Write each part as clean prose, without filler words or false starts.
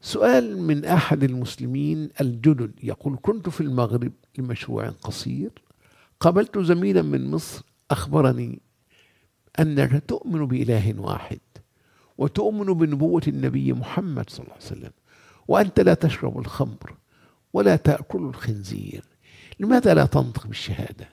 سؤال من أحد المسلمين الجدد يقول: كنت في المغرب لمشروع قصير، قابلت زميلا من مصر أخبرني أنك تؤمن بإله واحد وتؤمن بنبوة النبي محمد صلى الله عليه وسلم، وأنت لا تشرب الخمر ولا تأكل الخنزير، لماذا لا تنطق بالشهادة؟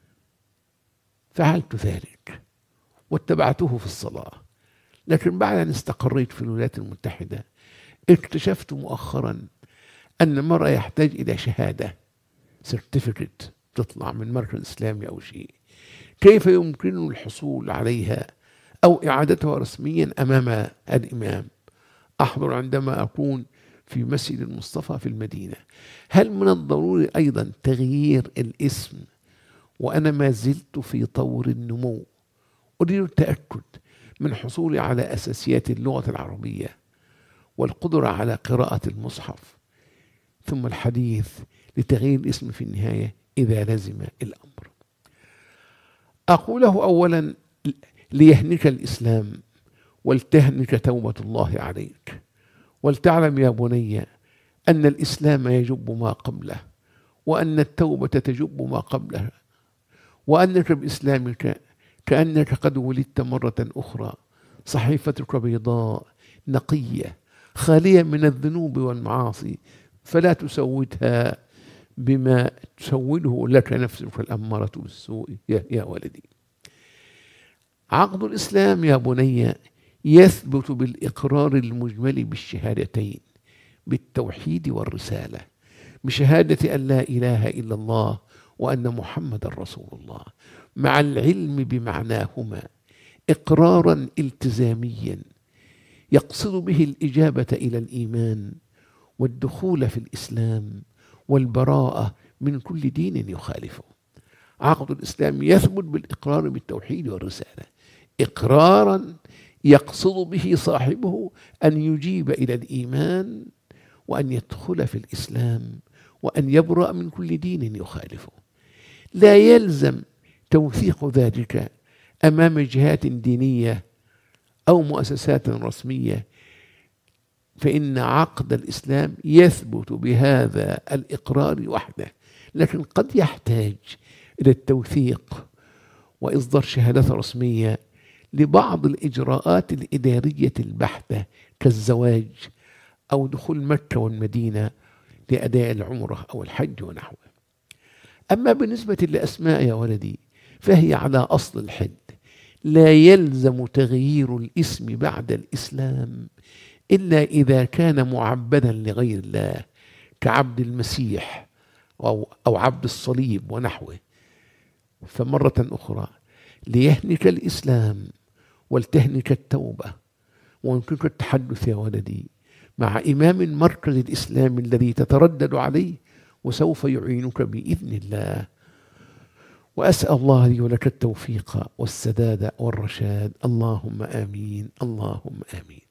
فعلت ذلك واتبعته في الصلاة، لكن بعد أن استقريت في الولايات المتحدة اكتشفت مؤخرا أن المرء يحتاج إلى شهادة سيرتيفيكت تطلع من مركز إسلامي أو شيء، كيف يمكنه الحصول عليها أو إعادتها رسميا أمام الإمام؟ أحضر عندما أكون في مسجد المصطفى في المدينة. هل من الضروري أيضا تغيير الاسم وأنا ما زلت في طور النمو؟ أريد التأكد من حصولي على أساسيات اللغة العربية والقدرة على قراءة المصحف، ثم الحديث لتغيير الاسم في النهاية إذا لزم الأمر. أقوله أولا ليهنك الإسلام ولتهنك توبة الله عليك، ولتعلم يا بني أن الإسلام يجب ما قبله، وأن التوبة تجب ما قبلها، وأنك بإسلامك كأنك قد ولدت مرة أخرى، صحيفتك بيضاء نقية خالية من الذنوب والمعاصي، فلا تسودها بما تسوده لك نفسك الأمارة بالسوء يا ولدي. عقد الإسلام يا بني يثبت بالإقرار المجمل بالشهادتين، بالتوحيد والرسالة، بشهادة أن لا إله إلا الله وأن محمد رسول الله، مع العلم بمعناهما إقرارا التزاميا يقصد به الإجابة إلى الإيمان والدخول في الإسلام والبراءة من كل دين يخالفه. عقد الإسلام يثبت بالإقرار بالتوحيد والرسالة، إقرارا يقصد به صاحبه أن يجيب إلى الإيمان وأن يدخل في الإسلام وأن يبرأ من كل دين يخالفه. لا يلزم توثيق ذلك أمام جهات دينية أو مؤسسات رسمية، فإن عقد الإسلام يثبت بهذا الإقرار وحده، لكن قد يحتاج إلى التوثيق وإصدار شهادات رسمية لبعض الإجراءات الإدارية البحتة كالزواج أو دخول مكة والمدينة لأداء العمرة أو الحج ونحوه. أما بالنسبة للأسماء يا ولدي فهي على أصل الحد، لا يلزم تغيير الاسم بعد الإسلام إلا إذا كان معبدا لغير الله كعبد المسيح أو عبد الصليب ونحوه. فمرة أخرى ليهنك الإسلام ولتهنك التوبة. ويمكنك التحدث يا ولدي مع إمام مركز الإسلام الذي تتردد عليه، وسوف يعينك بإذن الله. وأسأل الله لي ولك التوفيق والسداد والرشاد، اللهم آمين، اللهم آمين.